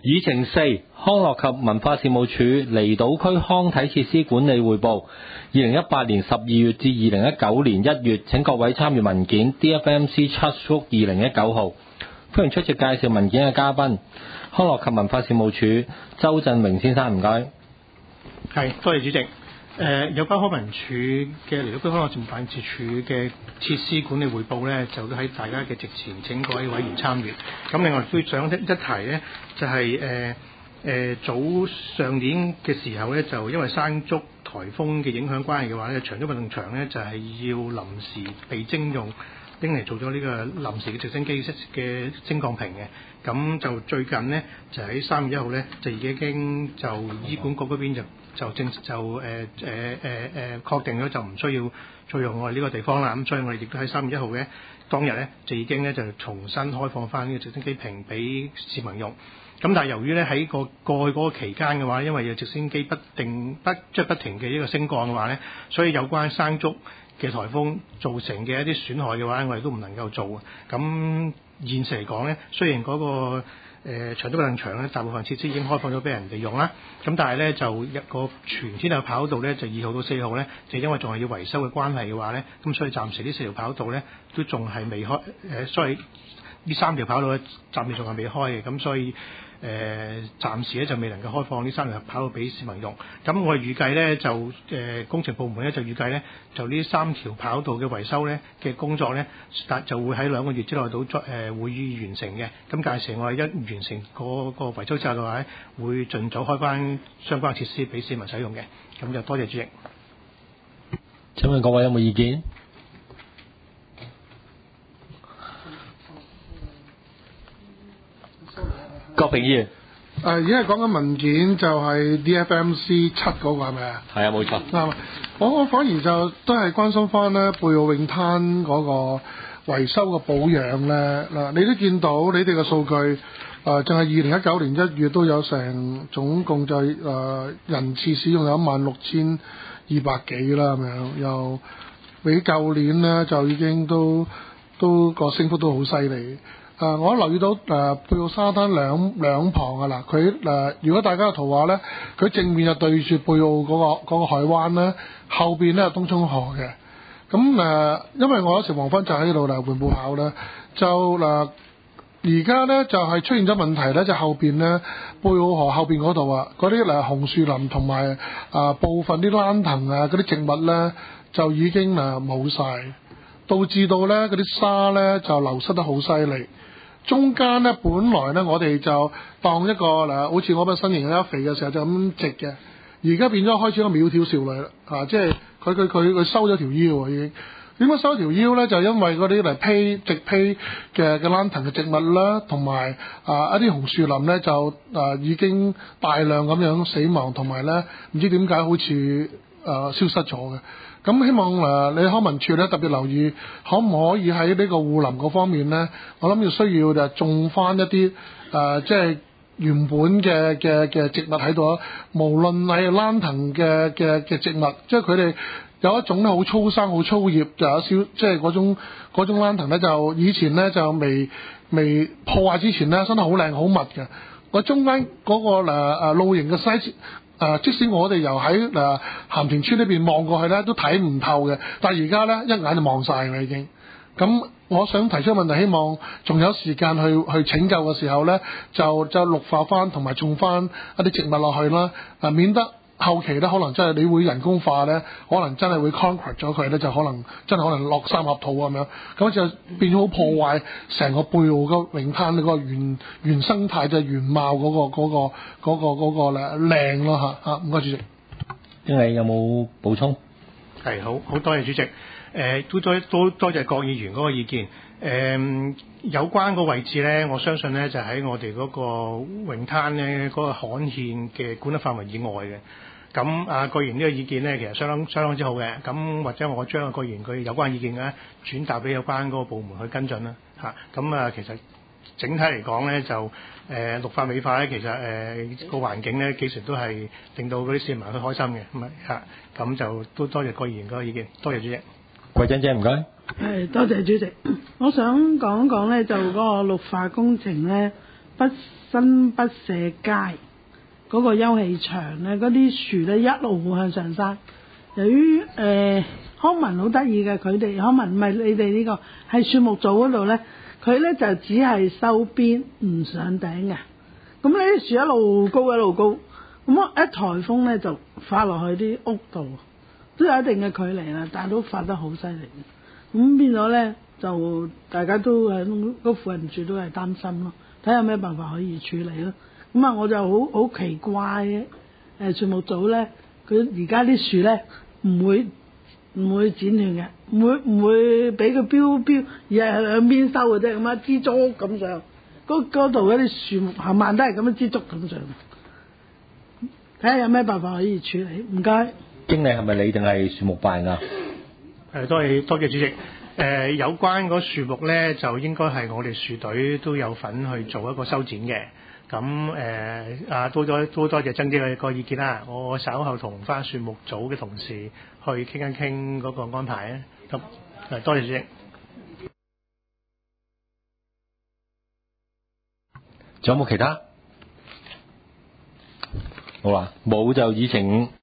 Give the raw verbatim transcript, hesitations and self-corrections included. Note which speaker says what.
Speaker 1: 議程四，康樂及文化事務署離島區康體設施管理匯報。二零一八年十二月至二零一九年一月，請各位參閱文件 D F M C Trust Book 二零一九號。歡迎出席介紹文件嘅嘉賓，康樂及文化事務署周振榮先生，唔該。
Speaker 2: 係，多謝主席。誒、呃、有關康文署嘅離島區康樂事務辦事處嘅設施管理匯報咧，就都喺大家嘅席前請各位委員參與。咁另外都想一一提咧，就係誒誒早上年嘅時候咧，就因為山竹颱風嘅影響關係嘅話咧，長洲運動場咧就係、是、要臨時被徵用，拎嚟做咗呢個臨時嘅直升機嘅升降屏嘅。咁就最近呢，就喺三月一號咧，就已經就醫管局嗰邊就就正就誒誒誒誒確定咗就唔需要再用我哋呢個地方啦。咁所以我哋亦都喺三月一號嘅當日咧，就已經咧就重新開放翻呢個直升機坪俾市民用。咁但係由於咧喺個過去嗰個期間嘅話，因為有直升機不定不即係不停嘅一個升降嘅話咧，所以有關山竹嘅颱風造成嘅一啲損害嘅話，我哋都唔能夠做。咁現時嚟講咧，雖然嗰、那個誒長洲運動場咧，大部分設施已經開放咗俾人哋用啦，咁但係咧就一個全天候跑道咧，就二號到四號咧，就因為仲係要維修嘅關係嘅話咧，咁所以暫時呢四條跑道咧都仲係未開誒，所以呢三條跑道咧暫時仲係未開嘅，咁所以。誒、呃、暫時咧就未能夠開放呢三條跑道俾市民用，咁我哋預計咧就誒、呃、工程部門咧就預計咧就呢三條跑道嘅維修咧嘅工作咧，但就會喺兩個月之內到誒、呃、會議完成嘅。咁屆時我哋一完成嗰個維修之後嘅話咧，會盡早開翻相關設施俾市民使用嘅。咁就多謝主席。
Speaker 1: 請問各位有冇意見？郭平議員，
Speaker 3: 誒而家係講緊文件就係 D F M C 七嗰個係咪啊？
Speaker 1: 係啊，冇錯。
Speaker 3: 啱啊！我我反而就都係關心翻咧貝澳泳灘嗰個維修嘅保養咧嗱，你都見到你哋嘅數據誒，淨係二零一九年一月都有成總共就誒、呃、人次使用有一萬六千二百幾啦咁樣，又比舊年咧就已經都都個升幅都好犀利。誒、呃，我留意到誒貝澳沙灘兩兩旁啊嗱，佢誒、呃、如果大家嘅圖畫咧，佢正面就對住貝澳嗰、那個那個海灣咧，後邊咧係東涌河嘅。咁誒、呃，因為我有時黃昏就喺度嚟緩步跑咧，就嗱而家咧就係、是、出現咗問題咧，就後邊咧貝澳河後邊嗰度啊，嗰啲誒紅樹林同埋啊部分啲蘭藤啊嗰啲植物咧，就已經誒冇晒，導致到咧嗰啲沙咧就流失得好犀利。中間咧，本來咧，我哋就當一個嗱，好似我咁身形咧肥嘅時候就咁直嘅，而家變咗開始一個苗條少女啦，啊，即係佢佢佢佢收咗條腰喎已經。點解收條腰咧？就因為嗰啲嚟披直披嘅嘅蘭藤嘅植物啦，同埋啊一啲紅樹林咧就啊已經大量咁樣死亡，同埋咧唔知點解好似啊消失咗嘅。咁希望誒、呃、你康文署咧特別留意，可唔可以喺呢個護林嗰方面咧，我諗要需要就種翻一啲誒、呃、即係原本嘅嘅嘅植物喺度啊，無論係蘭藤嘅嘅嘅植物，即係佢哋有一種咧好粗生好粗葉，就有少即係嗰種嗰種蘭藤咧，就以前咧就未未破壞之前咧生得好靚好密嘅，我中間嗰、那個誒、呃、露營嘅 size。誒、呃，即使我哋由喺誒鹹田村呢邊望過去咧，都睇唔透嘅。但係而家咧，一眼就望晒啦已經。咁我想提出問題，希望仲有時間去去拯救嘅時候咧，就就綠化翻同埋種翻一啲植物落去啦。誒、呃，免得後期咧可能真係你會人工化咧，可能真係會 concrete 咗佢咧，就可能真係可能落三合土咁樣，咁就變咗好破壞成個貝澳個泳灘嗰個原原生態嘅原貌嗰、嗰個嗰、嗰個嗰、嗰個嗰個咧靚咯嚇嚇，唔該主席。
Speaker 1: 經理有冇補充？
Speaker 2: 係，好好多謝主席。誒、呃、都多多多謝郭議員嗰個意見。誒、呃、有關個位置咧，我相信咧就喺我哋嗰個泳灘咧嗰、嗰個旱堰嘅管轄範圍以外嘅。咁啊，郭議員呢個意見咧，其實相當相當之好嘅。咁或者我將郭議員佢有關意見咧轉達俾有關嗰個部門去跟進啦。嚇，咁啊，其實整體嚟講咧，就誒、呃、綠化美化咧，其實誒個、呃、環境咧，幾時都係令到嗰啲市民都開心嘅。咁啊嚇，咁就都多謝郭議員嗰個意見，多謝主席。
Speaker 1: 桂珍姐唔該。
Speaker 4: 係多謝主席。我想講一講咧，就嗰個綠化工程咧。 不新不社街嗰個休憩場咧，嗰啲樹咧一路向上山。由於誒、呃、康文好得意嘅，佢哋康文唔係你哋呢、這個，係樹木組嗰度咧，佢咧就只係收邊唔上頂嘅。咁呢啲樹一路高一路高，咁一颱風咧就發落去啲屋度，都有一定嘅距離啦，但係都發得好犀利。咁變咗咧，就大家都喺嗰附近住都係擔心咯，睇下有咩辦法可以處理咯。咁啊，我就好好奇怪嘅，誒樹木組咧，佢而家啲樹咧唔會唔會剪斷嘅，唔會唔會俾佢標標，而係兩邊收嘅啫，咁樣支竹咁上。嗰嗰度嗰啲樹木行慢都係咁樣支竹咁上。睇下有咩辦法可以處理。唔該。
Speaker 1: 經理係咪你定係樹木辦啊？
Speaker 2: 誒，多謝多謝主席。誒、呃，有關嗰樹木咧，就應該係我哋樹隊都有份去做一個修剪嘅。咁誒啊，多多多多謝曾姐嘅個意見啦。我稍後同翻樹木組嘅同事去傾一傾嗰個安排啊。咁誒，多謝主席。
Speaker 1: 仲有冇其他？好啦，冇就議程。